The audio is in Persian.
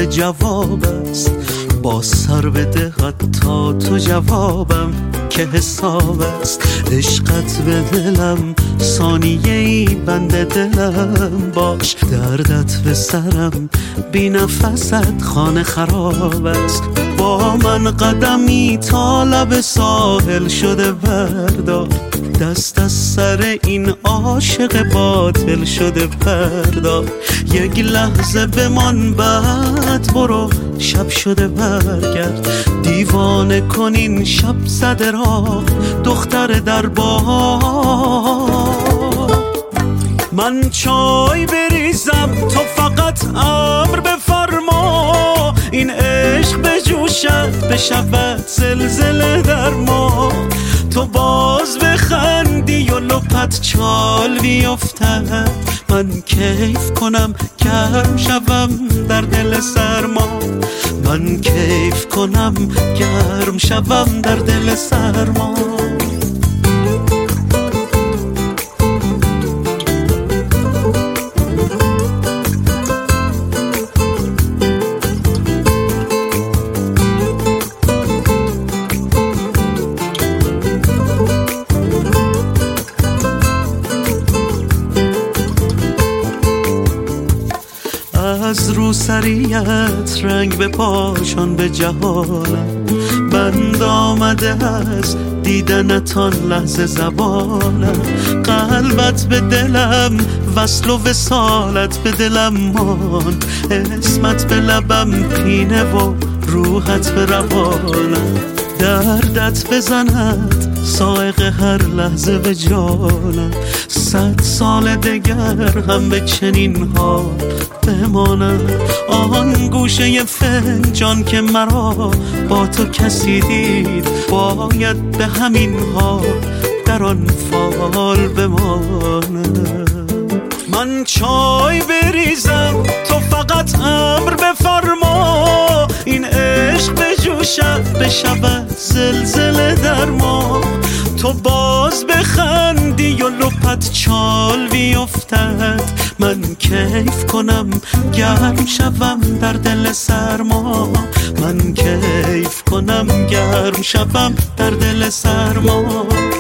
دنبال جواب است. با سر بده حتی تو جوابم که حساب است. عشقت به دلم ثانیه‌ای بند دلم باش. دردت به سرم بی نفست خانه خراب است. با من قدمی تا لب ساحل شده بردار. دست از سر این عاشق باطل شده بردار. یک لحظه بمان بعد برو شب شده برگرد. دیوانه کنین شب زده را دختر در بار. من چای بریزم تو فقط امر بفرما. این عشق بجوشد بشود زلزله در ما. تو باز بخندی و لپت چال بیفتد. من کیف کنم گرم شوم در دل سرما. من کیف کنم گرم شوم در دل سرما. از روسریت رنگ به پاشان به جهانم. بند آمده از دیدنتان لحظه زبانم. قلبت به دلم وصل و وصالت به دلم مان. اسمت به لبم پینه و روحت به روانم. دردت بزند سائق هر لحظه به جانم. 100 سال دگر هم به چنین ها بمانم. آن گوشه فنجان که مرا با تو کسی دید باید به همین ها در آن فال بمانم. من چای بریزم تو فقط امر بفرما. این عشق بجوشد بشود زلزله در ما. تو باز بخندی و لپت چال بیفتد. من کیف کنم گرم شوم در دل سرما. من کیف کنم گرم شوم در دل سرما.